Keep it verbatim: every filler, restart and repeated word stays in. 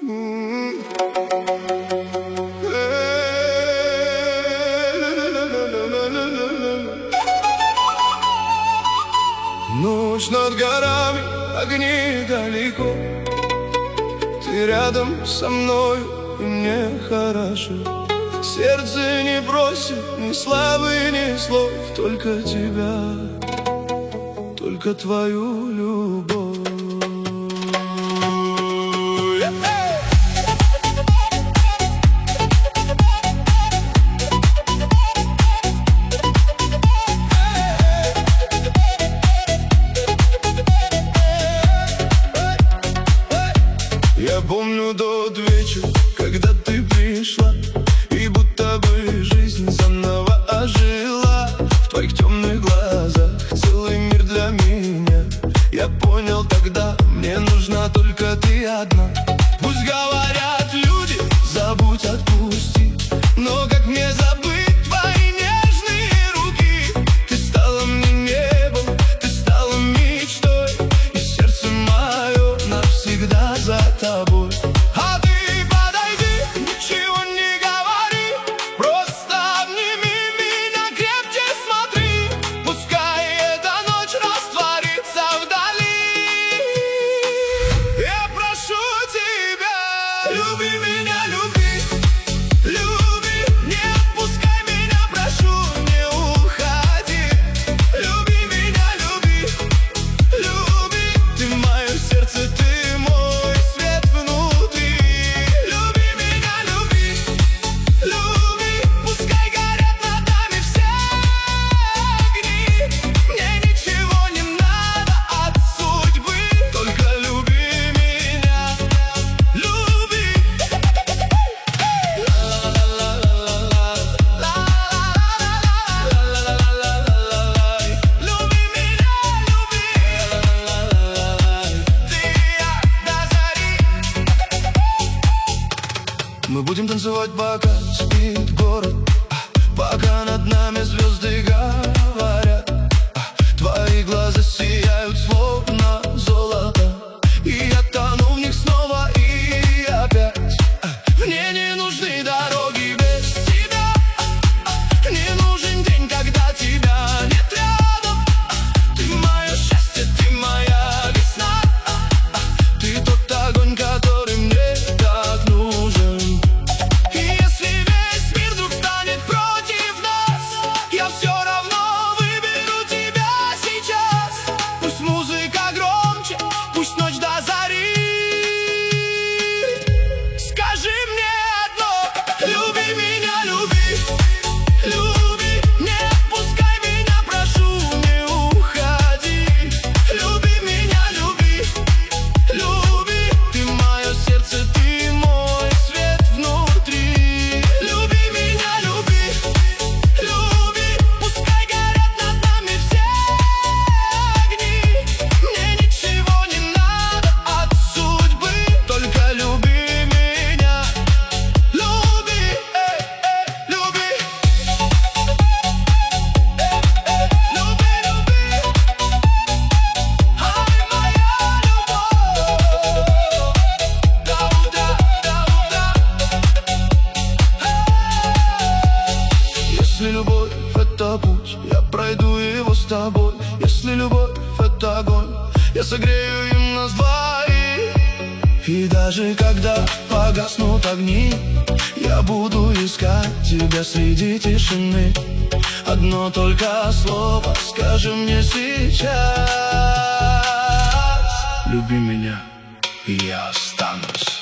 Ночь над горами, огни далеко. Ты рядом со мною, и мне хорошо. Сердце не просит ни славы, ни слов, только тебя, только твою любовь. Я помню тот вечер, когда ты пришла, и будто бы жизнь заново ожила. В твоих темных глазах целый мир для меня. Я понял тогда, мне нужна только ты одна. Пусть говорят люди, забудь, отпусти, но как мне забыть твои нежные руки? Ты стала мне небом, ты стала мечтой, и сердце мое навсегда за тобой. А ты подойди, ничего не говори, просто обними меня крепче, смотри. Пускай эта ночь растворится вдали. Я прошу тебя, люби меня, люби, люби, не отпускай меня, прошу, не уходи. Люби меня, люби, люби, ты мое сердце, ты мой свет внутри. Люби меня, люби, люби, пускай горят над нами все огни. Мне ничего не надо от судьбы, только люби меня, люби. Люби меня, люби, ты я до зари. Мы будем танцевать, пока спит город, пока над нами звезды говорят. Твои глаза сияют словно золото, и я тону в них снова и опять. Мне не нужны дороги без тебя, не нужен день, когда тебя нет рядом. Ты мое счастье, ты моя весна, ты тот огонь, который мне так нужен. И если весь мир вдруг станет против нас, я все равно выберу тебя сейчас. Пусть музыка громче, пусть ночь до зари. Скажи мне одно, люби меня, люби, люби, не отпускай меня, прошу, не уходи. Люби меня, люби, люби, ты мое сердце, ты мой свет внутри. Люби меня, люби, люби, пускай горят над нами все огни. Мне ничего не надо от судьбы, только люби меня, люби, э, э, люби, э, э, люби, люби, ай, моя любовь, да-да, да-да. Если любовь — это путь, я пройду его с тобой. Если любовь — это огонь, я согрею им нас двоих. И даже когда погаснут огни, я буду искать тебя среди тишины. Одно только слово скажи мне сейчас: люби меня, и я останусь.